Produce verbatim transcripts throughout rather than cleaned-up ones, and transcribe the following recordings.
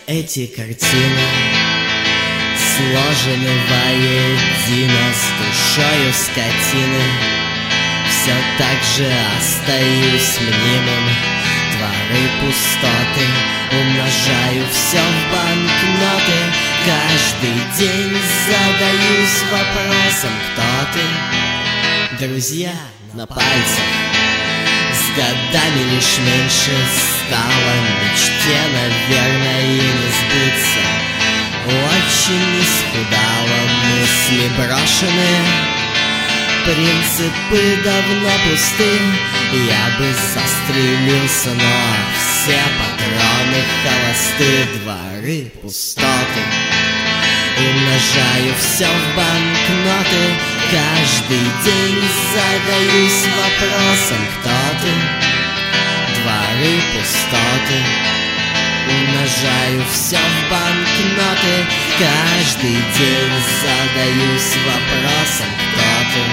эти картины сложены воедино с душою скотины. Все так же остаюсь мнимым, дворы пустоты умножаю все в банкноты. Каждый день задаюсь вопросом, кто ты? Друзья на пальцах, с годами лишь меньше стало мечте, наверное, и не сбыться. Очень исхудало, мысли брошены, принципы давно пусты. Я бы застрелился, но все патроны холосты. Дворы пустоты умножаю все в банкноты. Каждый день задаюсь вопросом, кто ты? Дворы пустоты умножаю все в банкноты. Каждый день задаюсь вопросом, кто ты?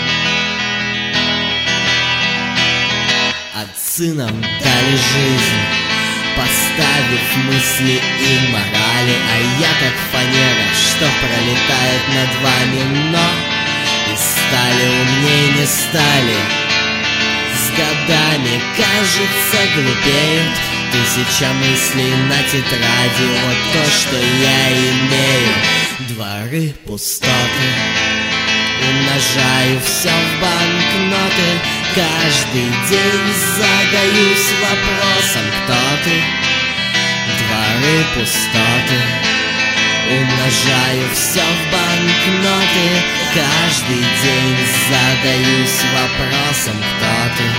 Отцы нам дали жизнь, поставив мысли и морали, а я как фанера, что пролетает над вами, но и стали умнее не стали. С годами, кажется, глупеют тысяча мыслей на тетради. Вот то, что я имею. Дворы пустоты умножаю все в банкноты. Каждый день задаюсь вопросом, кто ты? Дворы пустоты умножаю все в банкноты. Каждый день задаюсь вопросом, кто ты?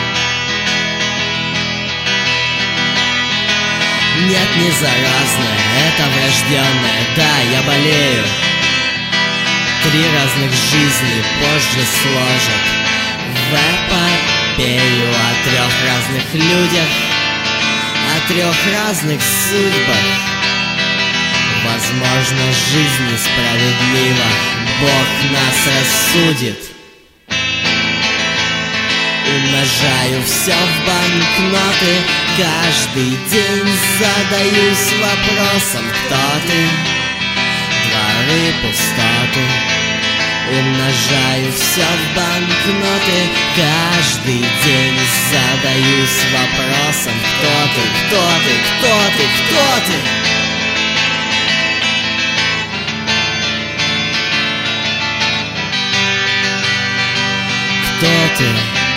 Нет, не заразное, это врожденное, да, я болею. Три разных жизни позже сложат в эпопею о трех разных людях, о трех разных судьбах. Возможно, жизнь несправедлива, Бог нас рассудит. Умножаю все в банкноты. Каждый день задаюсь вопросом, кто ты? Дворы пустоты умножаю все в банкноты. Каждый день задаюсь вопросом, кто ты? Кто ты? Кто ты? Кто ты? Кто ты?